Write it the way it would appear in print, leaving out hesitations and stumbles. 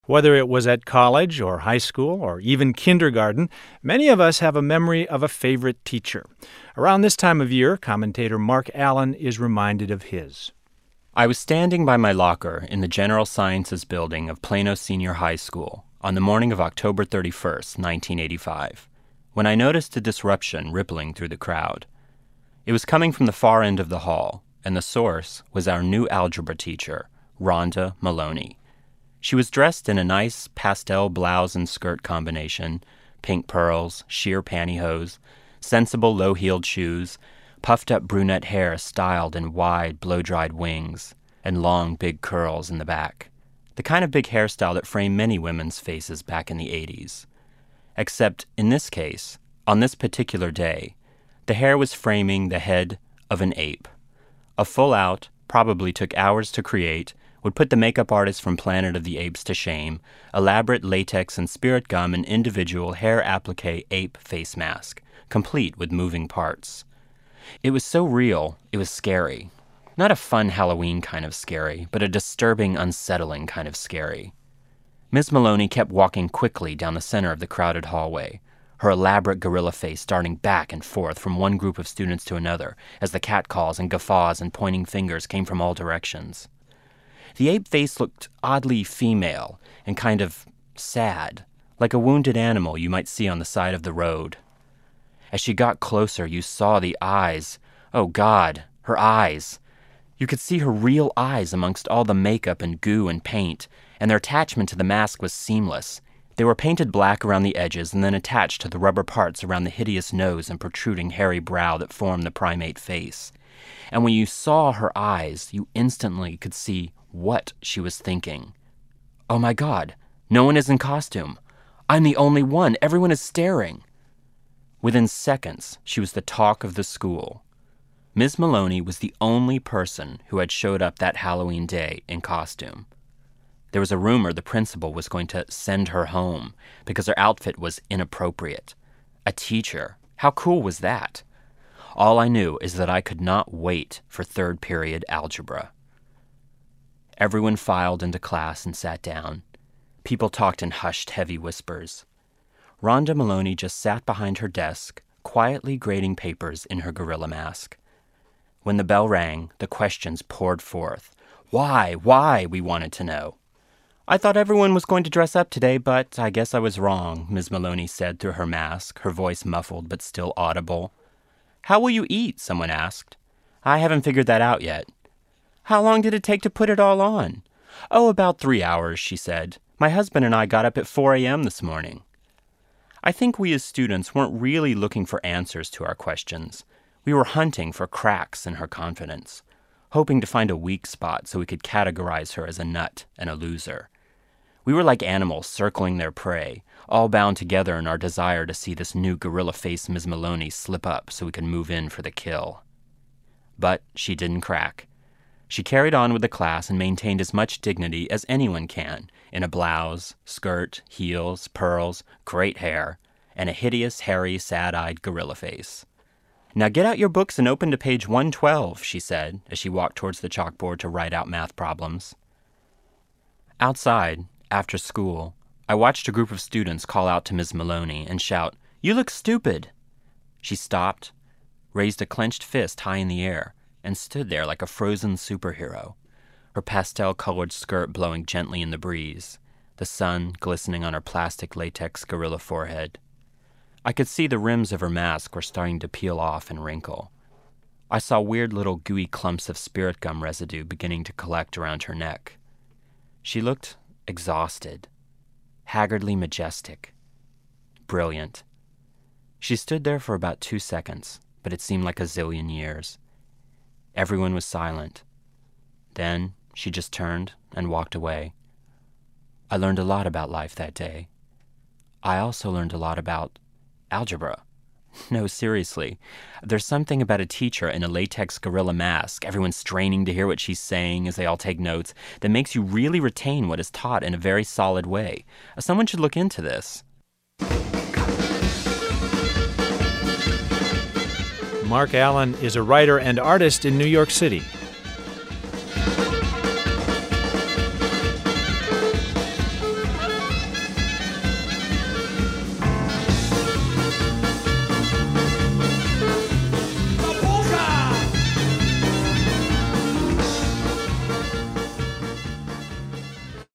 Whether it was at college or high school or even kindergarten, many of us have a memory of a favorite teacher. Around this time of year, commentator Mark Allen is reminded of his. I was standing by my locker in the General Sciences building of Plano Senior High School on the morning of October 31st, 1985, when I noticed a disruption rippling through the crowd. It was coming from the far end of the hall, and the source was our new algebra teacher, Rhonda Maloney. She was dressed in a nice pastel blouse and skirt combination, pink pearls, sheer pantyhose, sensible low-heeled shoes, puffed-up brunette hair styled in wide, blow-dried wings, and long, big curls in the back. The kind of big hairstyle that framed many women's faces back in the 80s. Except, in this case, on this particular day, the hair was framing the head of an ape. A full-out, probably took hours to create, would put the makeup artist from Planet of the Apes to shame, elaborate latex and spirit gum and individual hair applique ape face mask, complete with moving parts. It was so real, it was scary. Not a fun Halloween kind of scary, but a disturbing, unsettling kind of scary. Ms. Maloney kept walking quickly down the center of the crowded hallway, her elaborate gorilla face darting back and forth from one group of students to another as the catcalls and guffaws and pointing fingers came from all directions. The ape face looked oddly female and kind of sad, like a wounded animal you might see on the side of the road. As she got closer, you saw the eyes. Oh, God, her eyes. You could see her real eyes amongst all the makeup and goo and paint, and their attachment to the mask was seamless. They were painted black around the edges and then attached to the rubber parts around the hideous nose and protruding hairy brow that formed the primate face. And when you saw her eyes, you instantly could see what she was thinking. Oh my God, no one is in costume. I'm the only one. Everyone is staring. Within seconds, she was the talk of the school. Ms. Maloney was the only person who had showed up that Halloween day in costume. There was a rumor the principal was going to send her home because her outfit was inappropriate. A teacher. How cool was that? All I knew is that I could not wait for third period algebra. Everyone filed into class and sat down. People talked in hushed, heavy whispers. Rhonda Maloney just sat behind her desk, quietly grading papers in her gorilla mask. When the bell rang, the questions poured forth. Why, we wanted to know. I thought everyone was going to dress up today, but I guess I was wrong, Ms. Maloney said through her mask, her voice muffled but still audible. How will you eat? Someone asked. I haven't figured that out yet. How long did it take to put it all on? Oh, about 3 hours, she said. My husband and I got up at 4 a.m. this morning. I think we as students weren't really looking for answers to our questions. We were hunting for cracks in her confidence, hoping to find a weak spot so we could categorize her as a nut and a loser. We were like animals circling their prey, all bound together in our desire to see this new gorilla-faced Ms. Maloney slip up so we could move in for the kill. But she didn't crack. She carried on with the class and maintained as much dignity as anyone can, in a blouse, skirt, heels, pearls, great hair, and a hideous, hairy, sad-eyed gorilla face. Now get out your books and open to page 112, she said, as she walked towards the chalkboard to write out math problems. Outside, after school, I watched a group of students call out to Ms. Maloney and shout, "You look stupid!" She stopped, raised a clenched fist high in the air, and stood there like a frozen superhero, her pastel-colored skirt blowing gently in the breeze, the sun glistening on her plastic latex gorilla forehead. I could see the rims of her mask were starting to peel off and wrinkle. I saw weird little gooey clumps of spirit gum residue beginning to collect around her neck. She looked exhausted, haggardly majestic, brilliant. She stood there for about 2 seconds, but it seemed like a zillion years. Everyone was silent. Then she just turned and walked away. I learned a lot about life that day. I also learned a lot about algebra. No, seriously. There's something about a teacher in a latex gorilla mask, everyone straining to hear what she's saying as they all take notes, that makes you really retain what is taught in a very solid way. Someone should look into this. Mark Allen is a writer and artist in New York City.